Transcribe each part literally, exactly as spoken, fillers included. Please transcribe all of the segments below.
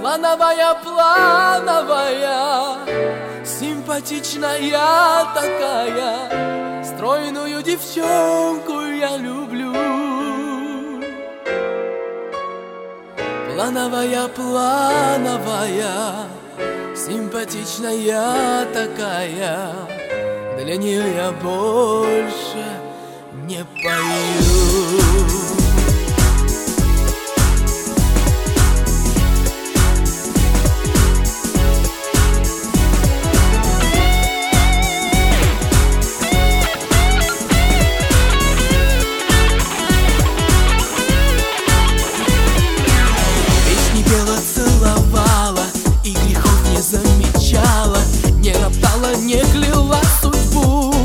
Плановая, плановая, симпатичная такая, стройную девчонку я люблю. Плановая, плановая, симпатичная такая, для нее я больше не пою. Не роптала, не кляла судьбу,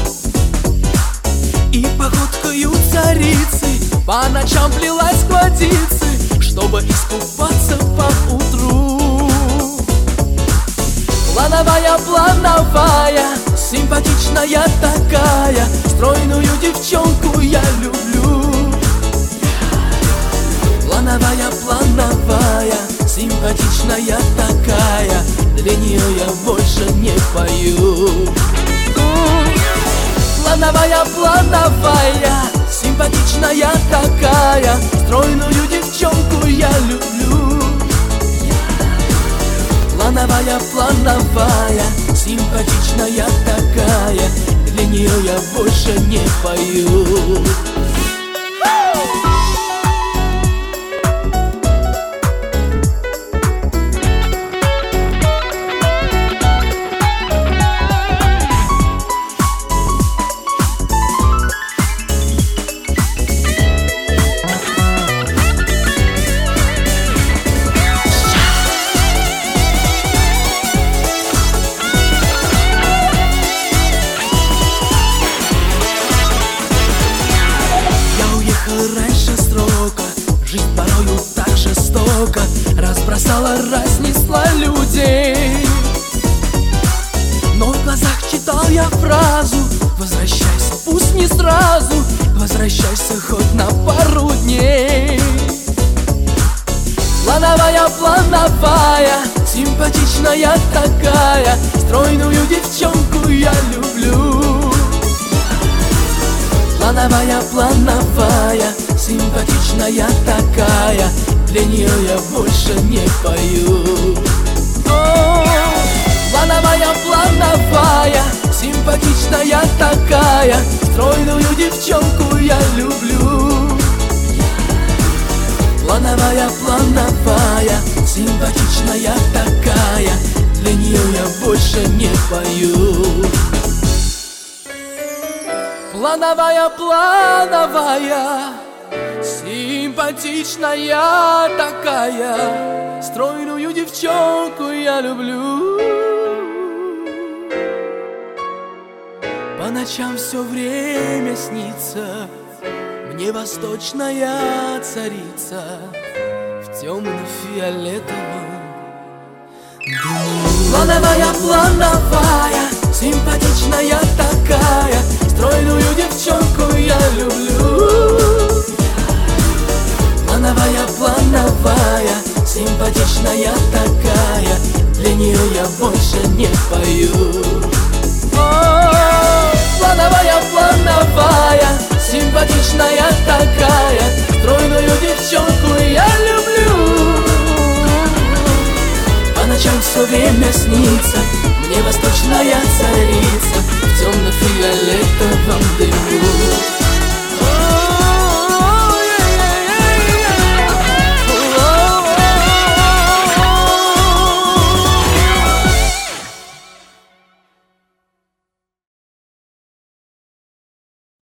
и походкою царицы по ночам плелась к водице, чтобы искупаться поутру. Плановая, плановая, симпатичная такая, стройную девчонку я люблю. Плановая, плановая, симпатичная такая, для нее я больше не пою. Плановая, плановая, симпатичная такая, стройную девчонку я люблю. Плановая, плановая, симпатичная такая, для нее я больше не пою. Раньше срока, жизнь порою так жестоко разбросала, разнесла людей. Но в глазах читал я фразу: возвращайся, пусть не сразу, возвращайся хоть на пару дней. Плановая, плановая, симпатичная такая, стройную девчонку я люблю. Плановая, плановая, симпатичная такая, для нее я больше не пою. О, плановая, плановая, симпатичная такая, стройную девчонку я люблю. Плановая, плановая, симпатичная такая, для нее я больше не пою. Плановая, плановая, симпатичная такая, стройную девчонку я люблю. По ночам все время снится мне восточная царица в темно-фиолетовом дыму. Плановая, плановая, симпатичная такая, стройную девчонку я люблю. Плановая, плановая, симпатичная такая, для нее я больше не пою. О, плановая, плановая, симпатичная такая, стройную девчонку я люблю. По ночам все время снится мне восточная царица в темно-фиолетовом дыму.